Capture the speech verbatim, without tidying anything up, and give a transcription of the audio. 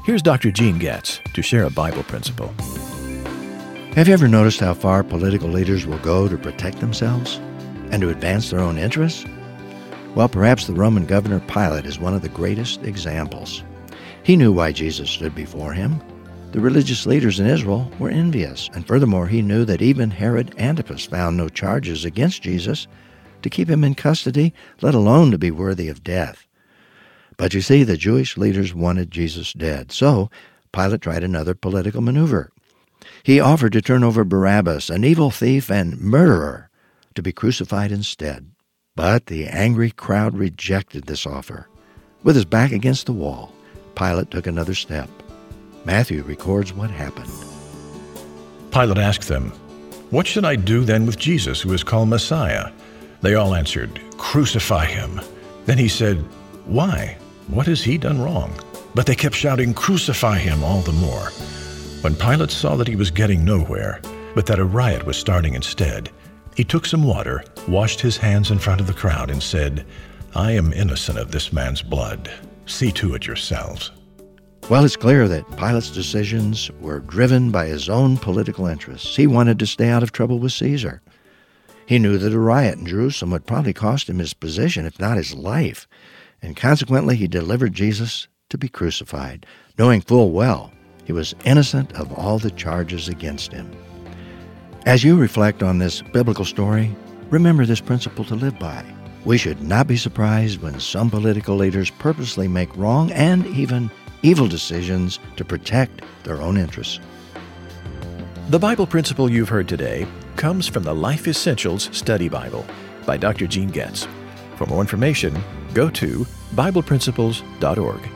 Here's Doctor Gene Getz to share a Bible principle. Have you ever noticed how far political leaders will go to protect themselves and to advance their own interests? Well, perhaps the Roman governor Pilate is one of the greatest examples. He knew why Jesus stood before him. The religious leaders in Israel were envious, and furthermore, he knew that even Herod Antipas found no charges against Jesus to keep him in custody, let alone to be worthy of death. But you see, the Jewish leaders wanted Jesus dead, so Pilate tried another political maneuver. He offered to turn over Barabbas, an evil thief and murderer, to be crucified instead. But the angry crowd rejected this offer. With his back against the wall, Pilate took another step. Matthew records what happened. Pilate asked them, "What should I do then with Jesus, who is called Messiah?" They all answered, "Crucify him." Then he said, "Why? What has he done wrong?" But they kept shouting, "Crucify him," all the more. When Pilate saw that he was getting nowhere, but that a riot was starting instead, he took some water, washed his hands in front of the crowd, and said, "I am innocent of this man's blood. See to it yourselves." Well, it's clear that Pilate's decisions were driven by his own political interests. He wanted to stay out of trouble with Caesar. He knew that a riot in Jerusalem would probably cost him his position, if not his life, and consequently he delivered Jesus to be crucified, knowing full well he was innocent of all the charges against him. As you reflect on this biblical story, remember this principle to live by. We should not be surprised when some political leaders purposely make wrong and even evil decisions to protect their own interests. The Bible principle you've heard today comes from the Life Essentials Study Bible by Doctor Gene Getz. For more information, go to Bible Principles dot org.